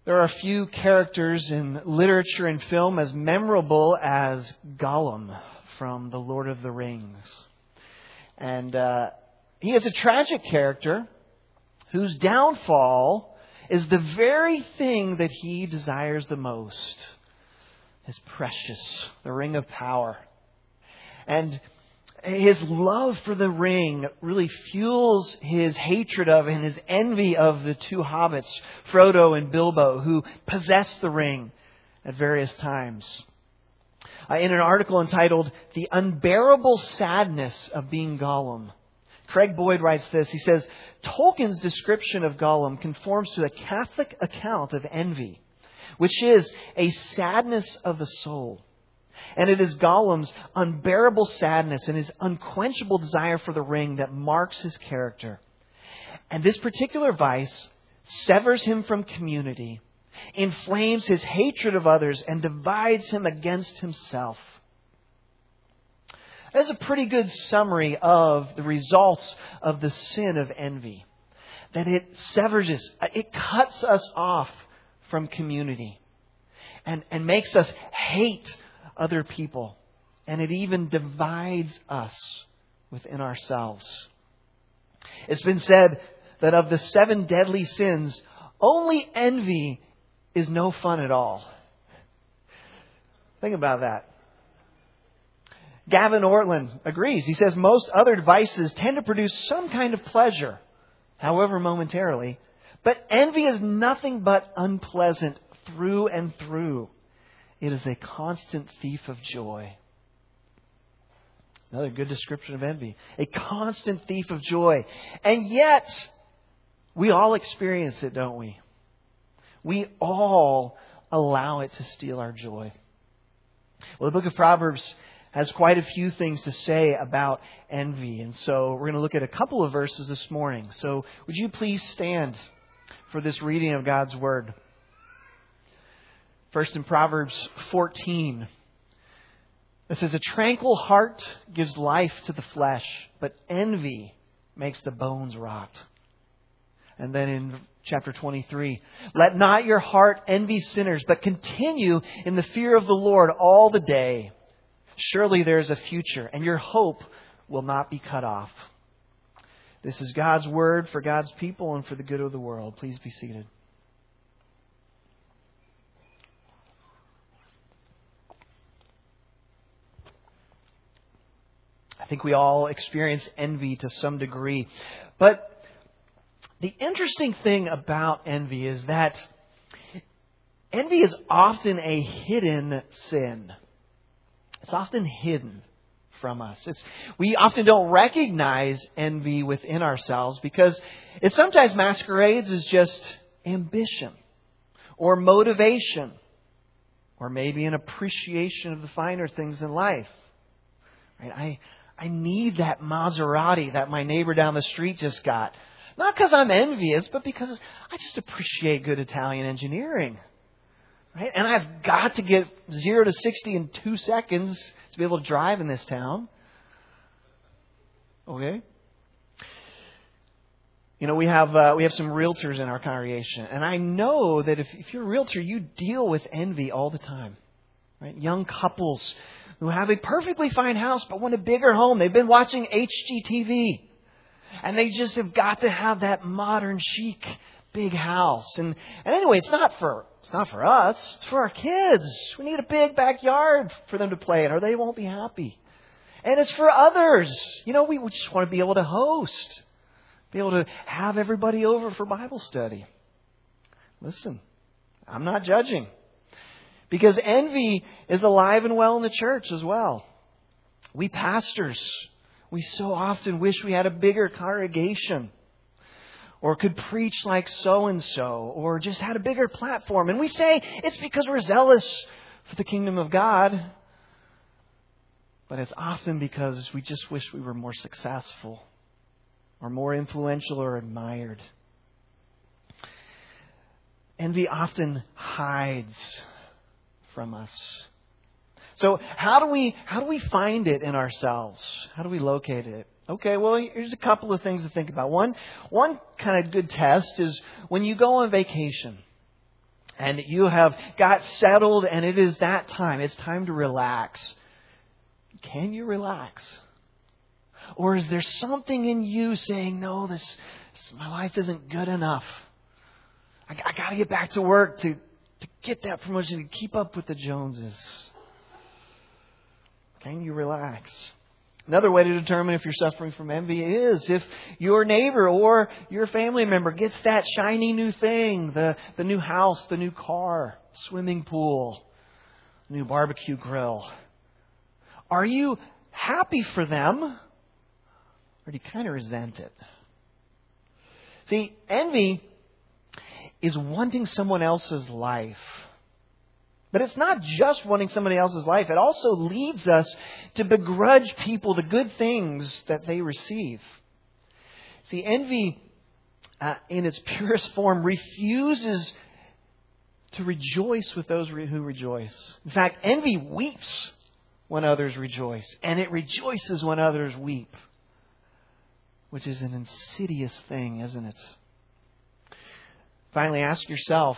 There are few characters in literature and film as memorable as Gollum from The Lord of the Rings. And he is a tragic character whose downfall is the very thing that he desires the most. His precious, the Ring of Power. And his love for the ring really fuels his hatred of and his envy of the two hobbits, Frodo and Bilbo, who possessed the ring at various times. In an article entitled "The Unbearable Sadness of Being Gollum," Craig Boyd writes this. He says, Tolkien's description of Gollum conforms to a Catholic account of envy, which is a sadness of the soul. And it is Gollum's unbearable sadness and his unquenchable desire for the ring that marks his character. And this particular vice severs him from community, inflames his hatred of others, and divides him against himself. That's a pretty good summary of the results of the sin of envy. That it severs us, it cuts us off from community and makes us hate other people. And it even divides us within ourselves. It's been said that of the 7 deadly sins, only envy is no fun at all. Think about that. Gavin Ortlund agrees. He says most other vices tend to produce some kind of pleasure, however momentarily. But envy is nothing but unpleasant through and through. It is a constant thief of joy. Another good description of envy. A constant thief of joy. And yet, we all experience it, don't we? We all allow it to steal our joy. Well, the book of Proverbs has quite a few things to say about envy. And so we're going to look at a couple of verses this morning. So would you please stand for this reading of God's Word? First in Proverbs 14. It says, a tranquil heart gives life to the flesh, but envy makes the bones rot. And then in chapter 23, let not your heart envy sinners, but continue in the fear of the Lord all the day. Surely there is a future, and your hope will not be cut off. This is God's Word for God's people and for the good of the world. Please be seated. I think we all experience envy to some degree. But the interesting thing about envy is that envy is often a hidden sin. It's often hidden from us. We often don't recognize envy within ourselves because it sometimes masquerades as just ambition or motivation or maybe an appreciation of the finer things in life. Right? I need that Maserati that my neighbor down the street just got. Not because I'm envious, but because I just appreciate good Italian engineering. Right? And I've got to get 0 to 60 in 2 seconds to be able to drive in this town. Okay? You know, we have some realtors in our congregation. And I know that if you're a realtor, you deal with envy all the time. Right? Young couples who have a perfectly fine house but want a bigger home. They've been watching HGTV. And they just have got to have that modern chic big house. And anyway, it's not for us. It's for our kids. We need a big backyard for them to play in or they won't be happy. And it's for others. You know, we just want to be able to host. Be able to have everybody over for Bible study. Listen, I'm not judging. Because envy is alive and well in the church as well. We pastors, we so often wish we had a bigger congregation. Or could preach like so-and-so. Or just had a bigger platform. And we say it's because we're zealous for the kingdom of God. But it's often because we just wish we were more successful. Or more influential or admired. Envy often hides from us. So how do we find it in ourselves? How do we locate it? Okay, well, here's a couple of things to think about. One kind of good test is when you go on vacation and you have got settled and it is that time. It's time to relax. Can you relax? Or is there something in you saying, no, my life isn't good enough. I got to get back to work to get that promotion, to keep up with the Joneses. Can you relax? Another way to determine if you're suffering from envy is if your neighbor or your family member gets that shiny new thing, the new house, the new car, swimming pool, new barbecue grill. Are you happy for them, or do you kind of resent it? See, envy is wanting someone else's life. But it's not just wanting somebody else's life. It also leads us to begrudge people the good things that they receive. See, envy, in its purest form, refuses to rejoice with those who rejoice. In fact, envy weeps when others rejoice, and it rejoices when others weep, which is an insidious thing, isn't it? Finally, ask yourself,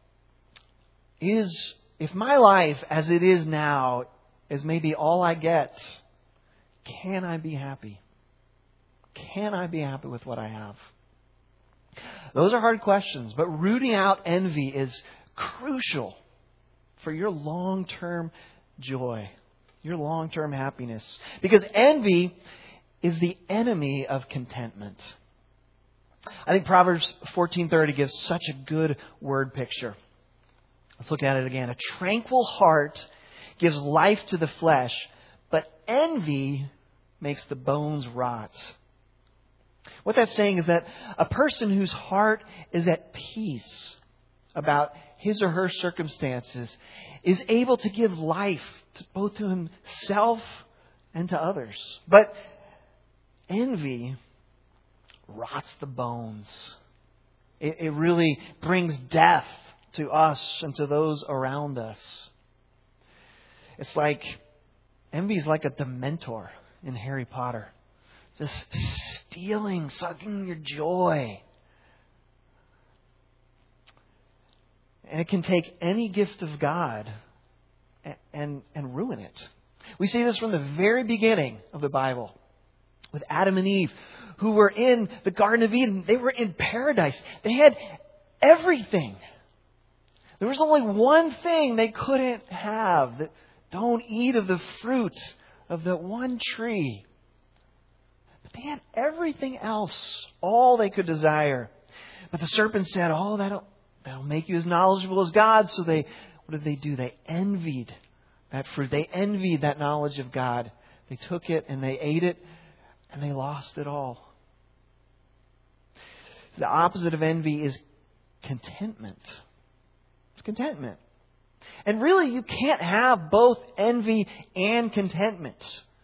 if my life as it is now is maybe all I get, can I be happy? Can I be happy with what I have? Those are hard questions, but rooting out envy is crucial for your long-term joy, your long-term happiness. Because envy is the enemy of contentment. I think Proverbs 14:30 gives such a good word picture. Let's look at it again. A tranquil heart gives life to the flesh, but envy makes the bones rot. What that's saying is that a person whose heart is at peace about his or her circumstances is able to give life both to himself and to others. But envy rots the bones. It really brings death to us and to those around us. It's like, envy is like a Dementor in Harry Potter. Just stealing, sucking your joy. And it can take any gift of God and ruin it. We see this from the very beginning of the Bible with Adam and Eve, who were in the Garden of Eden. They were in paradise. They had everything. There was only one thing they couldn't have. That don't eat of the fruit of that one tree. But they had everything else, all they could desire. But the serpent said, "Oh, that'll make you as knowledgeable as God." So what did they do? They envied that fruit. They envied that knowledge of God. They took it and they ate it and they lost it all. The opposite of envy is contentment. It's contentment. And really, you can't have both envy and contentment.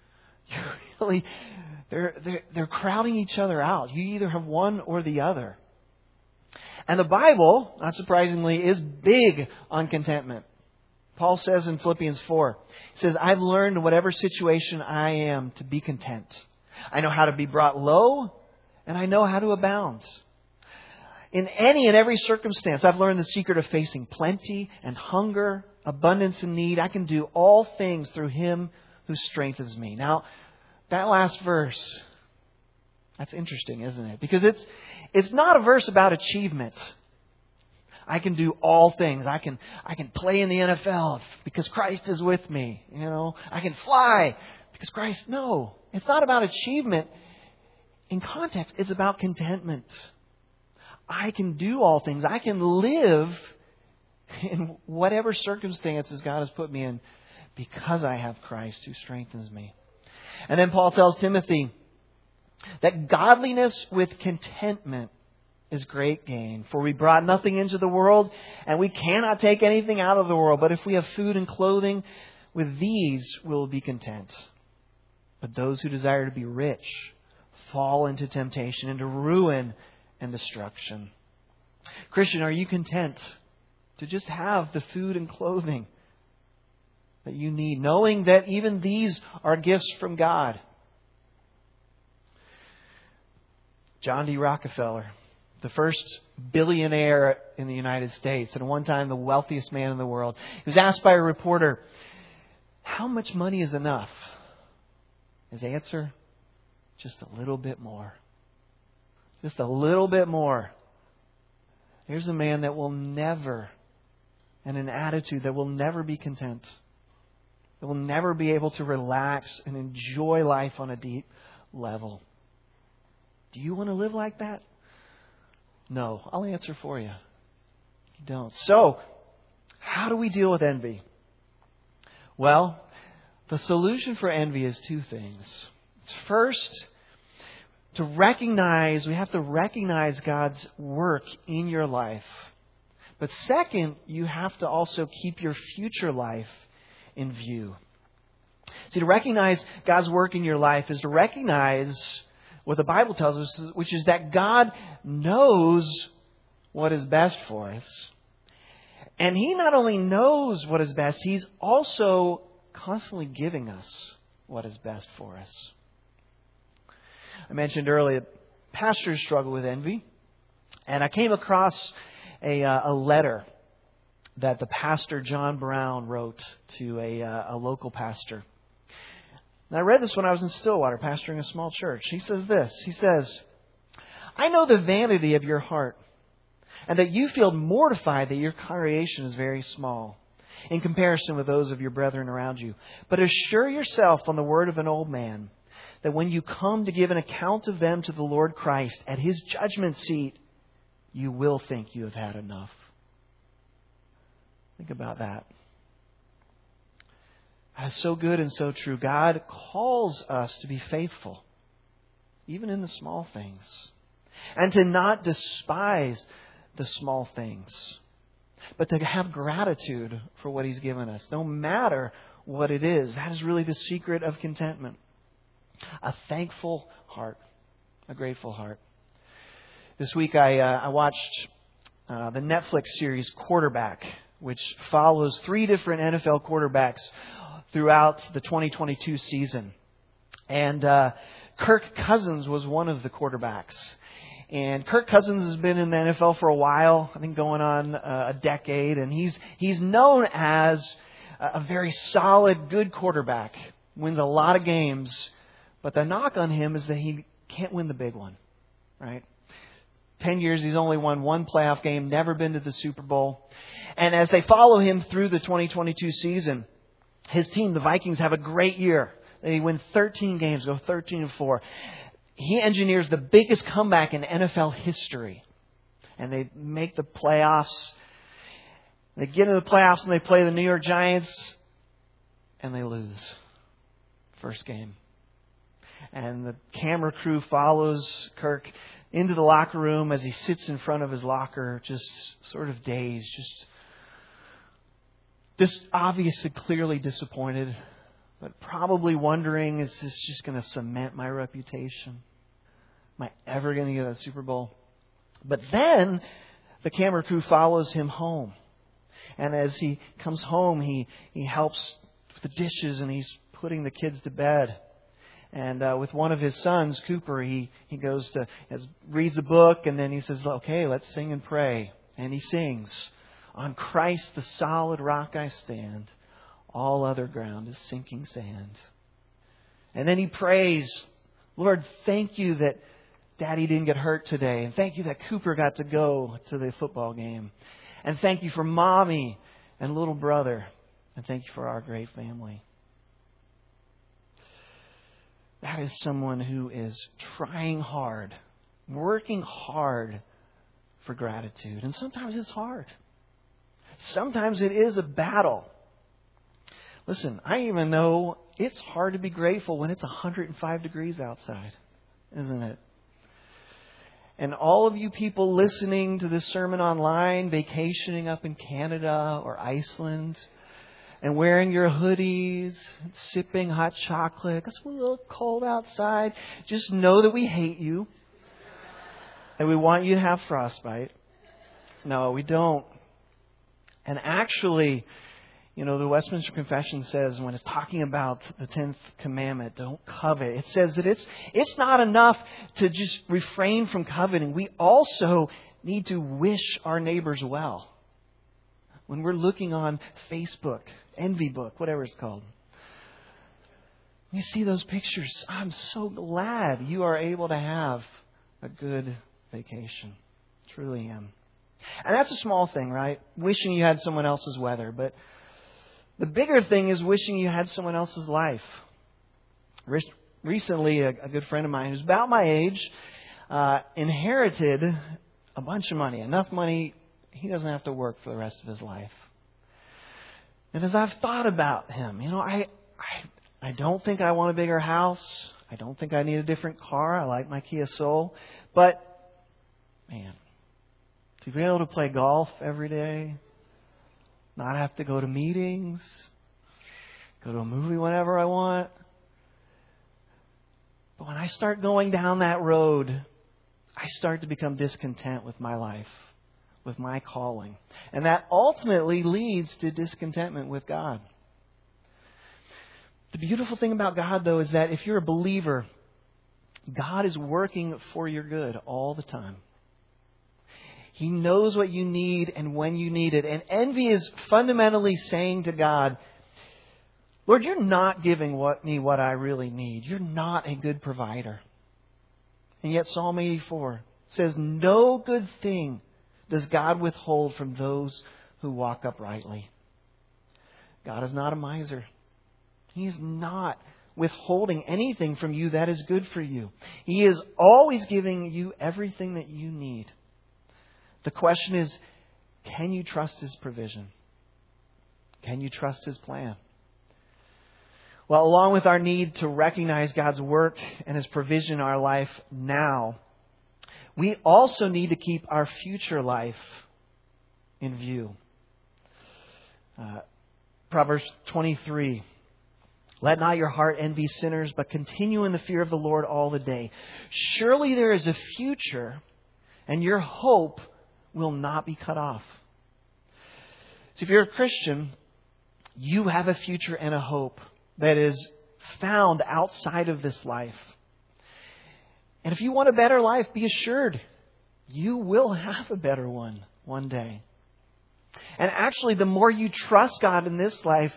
They're crowding each other out. You either have one or the other. And the Bible, not surprisingly, is big on contentment. Paul says in Philippians 4, he says, "I've learned in whatever situation I am to be content. I know how to be brought low, and I know how to abound. In any and every circumstance, I've learned the secret of facing plenty and hunger, abundance and need. I can do all things through Him who strengthens me." Now, that last verse, that's interesting, isn't it? Because it's not a verse about achievement. I can do all things. I can play in the NFL because Christ is with me. I can fly because Christ. No, it's not about achievement. In context, it's about contentment. I can do all things. I can live in whatever circumstances God has put me in because I have Christ who strengthens me. And then Paul tells Timothy that godliness with contentment is great gain. For we brought nothing into the world, and we cannot take anything out of the world. But if we have food and clothing, with these we'll be content. But those who desire to be rich fall into temptation, into ruin and destruction. Christian, are you content to just have the food and clothing that you need, knowing that even these are gifts from God? John D. Rockefeller the first billionaire in the United States, and at one time the wealthiest man in the world. He was asked by a reporter, how much money is enough? His answer, just a little bit more. Just a little bit more. Here's a man that will never, and an attitude that will never be content. That will never be able to relax and enjoy life on a deep level. Do you want to live like that? No. I'll answer for you. You don't. So, how do we deal with envy? Well, the solution for envy is two things. It's first, we have to recognize God's work in your life. But second, you have to also keep your future life in view. See, to recognize God's work in your life is to recognize what the Bible tells us, which is that God knows what is best for us. And He not only knows what is best, He's also constantly giving us what is best for us. I mentioned earlier, pastors struggle with envy. And I came across a letter that the pastor John Brown wrote to a local pastor. And I read this when I was in Stillwater, pastoring a small church. He says this. He says, I know the vanity of your heart, and that you feel mortified that your congregation is very small in comparison with those of your brethren around you. But assure yourself on the word of an old man, that when you come to give an account of them to the Lord Christ at His judgment seat, you will think you have had enough. Think about that. That is so good and so true. God calls us to be faithful, even in the small things, and to not despise the small things, but to have gratitude for what He's given us, no matter what it is. That is really the secret of contentment. A thankful heart, a grateful heart. This week I watched the Netflix series Quarterback, which follows 3 different NFL quarterbacks throughout the 2022 season. And Kirk Cousins was one of the quarterbacks. And Kirk Cousins has been in the NFL for a while, I think going on a decade. And he's known as a very solid, good quarterback. Wins a lot of games. But the knock on him is that he can't win the big one, right? 10 years, he's only won 1 playoff game, never been to the Super Bowl. And as they follow him through the 2022 season, his team, the Vikings, have a great year. They win 13 games, go 13-4. He engineers the biggest comeback in NFL history. And they make the playoffs. They get into the playoffs and they play the New York Giants. And they lose. First game. And the camera crew follows Kirk into the locker room as he sits in front of his locker, just sort of dazed, just obviously clearly disappointed, but probably wondering, is this just going to cement my reputation? Am I ever going to get a Super Bowl? But then the camera crew follows him home. And as he comes home, he helps with the dishes and he's putting the kids to bed. And with one of his sons, Cooper, he goes to reads a book, and then he says, "Okay, let's sing and pray." And he sings, "On Christ the solid rock I stand, all other ground is sinking sand." And then he prays, "Lord, thank you that Daddy didn't get hurt today, and thank you that Cooper got to go to the football game, and thank you for Mommy and little brother, and thank you for our great family." That is someone who is trying hard, working hard for gratitude. And sometimes it's hard. Sometimes it is a battle. Listen, I even know it's hard to be grateful when it's 105 degrees outside, isn't it? And all of you people listening to this sermon online, vacationing up in Canada or Iceland, and wearing your hoodies, sipping hot chocolate, because it's a little cold outside, just know that we hate you. And we want you to have frostbite. No, we don't. And actually, The Westminster Confession says, when it's talking about the 10th commandment, don't covet, it says that it's not enough to just refrain from coveting. We also need to wish our neighbors well. When we're looking on Facebook, Envy Book, whatever it's called, you see those pictures. I'm so glad you are able to have a good vacation. Truly am. And that's a small thing, right? Wishing you had someone else's weather. But the bigger thing is wishing you had someone else's life. Recently, a good friend of mine who's about my age inherited a bunch of money. Enough money, he doesn't have to work for the rest of his life. And as I've thought about him, I don't think I want a bigger house. I don't think I need a different car. I like my Kia Soul. But, man, to be able to play golf every day, not have to go to meetings, go to a movie whenever I want. But when I start going down that road, I start to become discontent with my life, with my calling. And that ultimately leads to discontentment with God. The beautiful thing about God, though, is that if you're a believer, God is working for your good all the time. He knows what you need and when you need it. And envy is fundamentally saying to God, Lord, you're not giving me what I really need. You're not a good provider. And yet Psalm 84 says, no good thing does God withhold from those who walk uprightly. God is not a miser. He is not withholding anything from you that is good for you. He is always giving you everything that you need. The question is, can you trust His provision? Can you trust His plan? Well, along with our need to recognize God's work and His provision in our life now, we also need to keep our future life in view. Proverbs 23. Let not your heart envy sinners, but continue in the fear of the Lord all the day. Surely there is a future, and your hope will not be cut off. So if you're a Christian, you have a future and a hope that is found outside of this life. And if you want a better life, be assured you will have a better one day. And actually, the more you trust God in this life,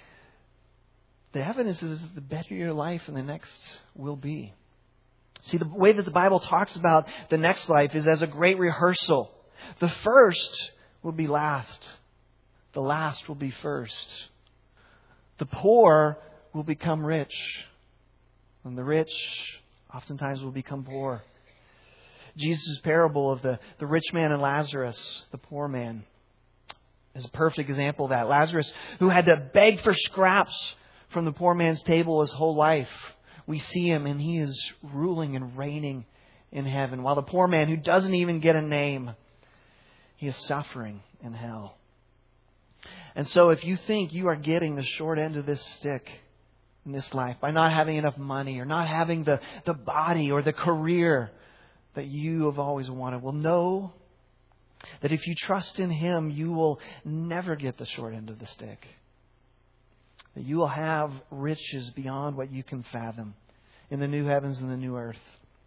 the evidence is the better your life in the next will be. See, the way that the Bible talks about the next life is as a great rehearsal. The first will be last. The last will be first. The poor will become rich. And the rich oftentimes will become poor. Jesus' parable of the rich man and Lazarus, the poor man, is a perfect example of that. Lazarus, who had to beg for scraps from the poor man's table his whole life. We see him and he is ruling and reigning in heaven. While the poor man, who doesn't even get a name, he is suffering in hell. And so if you think you are getting the short end of this stick in this life by not having enough money or not having the body or the career that you have always wanted, well, know that if you trust in Him, you will never get the short end of the stick. That you will have riches beyond what you can fathom in the new heavens and the new earth.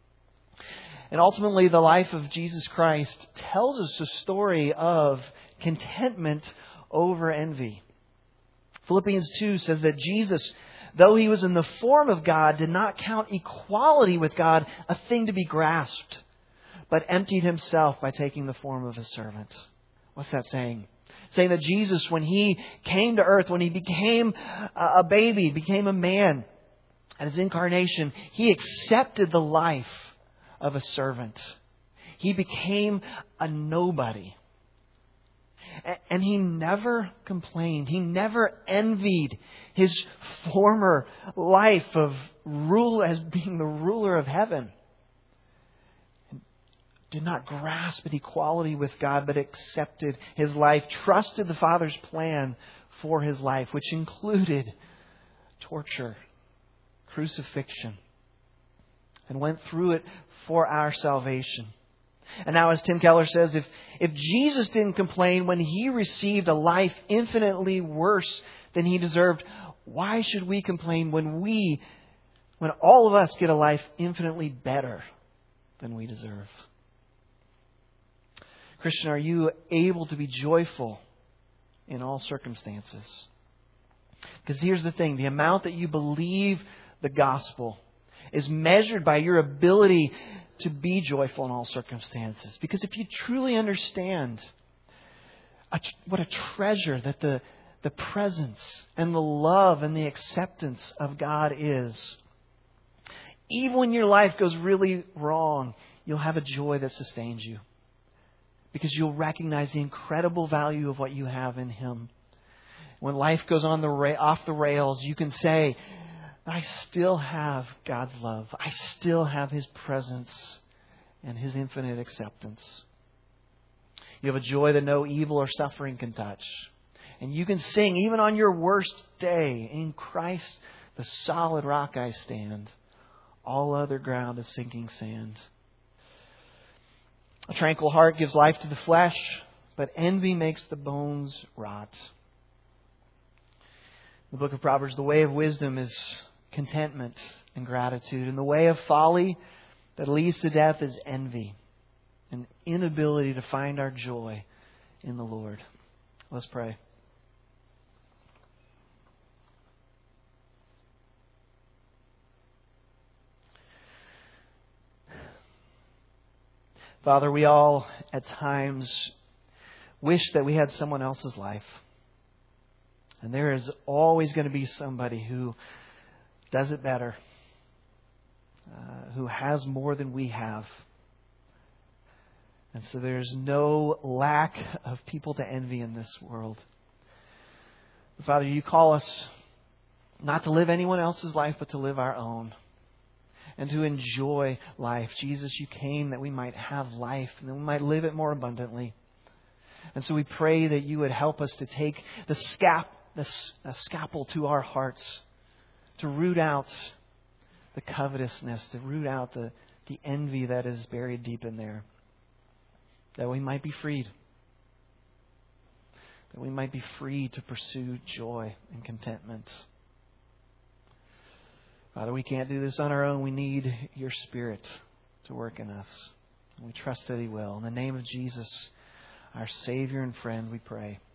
And ultimately, the life of Jesus Christ tells us a story of contentment over envy. Philippians 2 says that Jesus, though He was in the form of God, did not count equality with God a thing to be grasped, but emptied Himself by taking the form of a servant. What's that saying? Saying that Jesus, when He came to earth, when He became a baby, became a man, at His incarnation, He accepted the life of a servant. He became a nobody. And He never complained. He never envied His former life of rule as being the ruler of heaven. Did not grasp at equality with God, but accepted His life, trusted the Father's plan for His life, which included torture, crucifixion, and went through it for our salvation. And now, as Tim Keller says, if Jesus didn't complain when He received a life infinitely worse than He deserved, why should we complain when all of us get a life infinitely better than we deserve? Christian, are you able to be joyful in all circumstances? Because here's the thing, the amount that you believe the gospel is measured by your ability to be joyful in all circumstances. Because if you truly understand what a treasure that the presence and the love and the acceptance of God is, even when your life goes really wrong, you'll have a joy that sustains you. Because you'll recognize the incredible value of what you have in Him. When life goes off the rails, you can say, I still have God's love. I still have His presence and His infinite acceptance. You have a joy that no evil or suffering can touch. And you can sing even on your worst day, in Christ, the solid rock I stand. All other ground is sinking sand. A tranquil heart gives life to the flesh, but envy makes the bones rot. In the book of Proverbs, the way of wisdom is contentment and gratitude. And the way of folly that leads to death is envy, an inability to find our joy in the Lord. Let's pray. Father, we all at times wish that we had someone else's life. And there is always going to be somebody who does it better, who has more than we have. And so there's no lack of people to envy in this world. But Father, you call us not to live anyone else's life, but to live our own. And to enjoy life. Jesus, you came that we might have life and that we might live it more abundantly. And so we pray that you would help us to take the scalpel to our hearts, to root out the covetousness, to root out the envy that is buried deep in there. That we might be freed. That we might be free to pursue joy and contentment. Father, we can't do this on our own. We need your Spirit to work in us. And we trust that He will. In the name of Jesus, our Savior and friend, we pray.